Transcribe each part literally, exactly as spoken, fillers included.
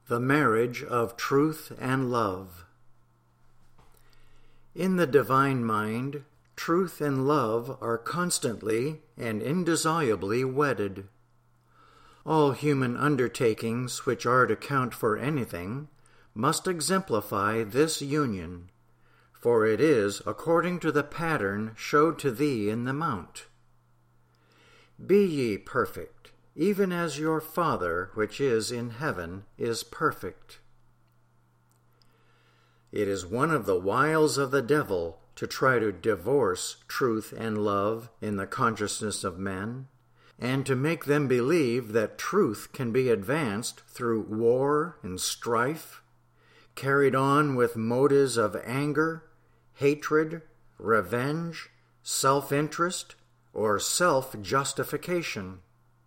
The marriage of truth and love. In the divine mind, truth and love are constantly and indissolubly wedded. All human undertakings which are to count for anything must exemplify this union, for it is according to the pattern showed to thee in the mount. Be ye perfect, even as your Father which is in heaven is perfect. It is one of the wiles of the devil to try to divorce truth and love in the consciousness of men, and to make them believe that truth can be advanced through war and strife, carried on with motives of anger, hatred, revenge, self-interest, or self-justification.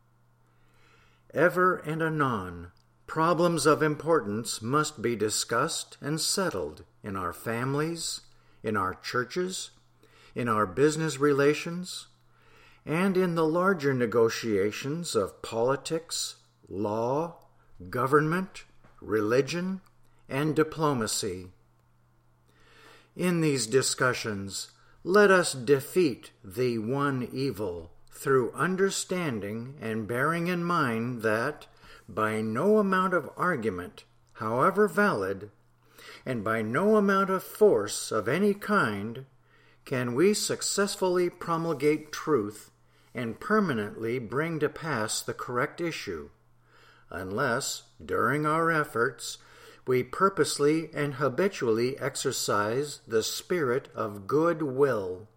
Ever and anon, problems of importance must be discussed and settled in our families, in our churches, in our business relations, and in the larger negotiations of politics, law, government, religion, and diplomacy. In these discussions, let us defeat the one evil through understanding and bearing in mind that, by no amount of argument, however valid, and by no amount of force of any kind, can we successfully promulgate truth and permanently bring to pass the correct issue, unless, during our efforts, we purposely and habitually exercise the spirit of good will.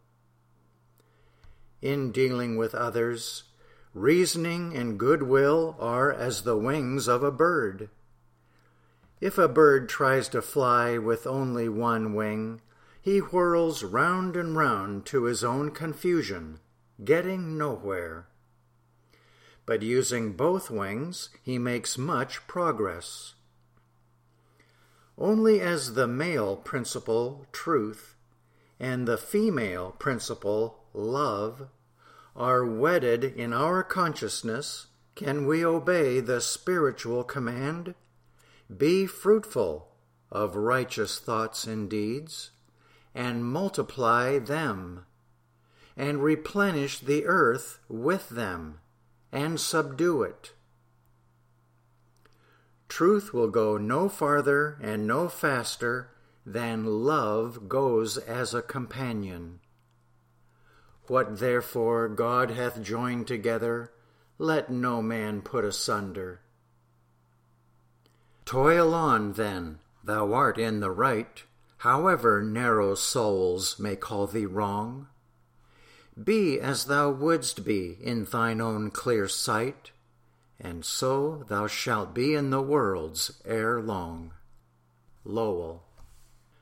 In dealing with others, reasoning and goodwill are as the wings of a bird. If a bird tries to fly with only one wing, he whirls round and round to his own confusion, getting nowhere. But using both wings, he makes much progress. Only as the male principle, truth, and the female principle, love, are wedded in our consciousness, can we obey the spiritual command, be fruitful of righteous thoughts and deeds, and multiply them, and replenish the earth with them, and subdue it. Truth will go no farther and no faster than love goes as a companion. What therefore God hath joined together, let no man put asunder. Toil on, then, thou art in the right, however narrow souls may call thee wrong. Be as thou wouldst be in thine own clear sight, and so thou shalt be in the world's ere long. Lowell.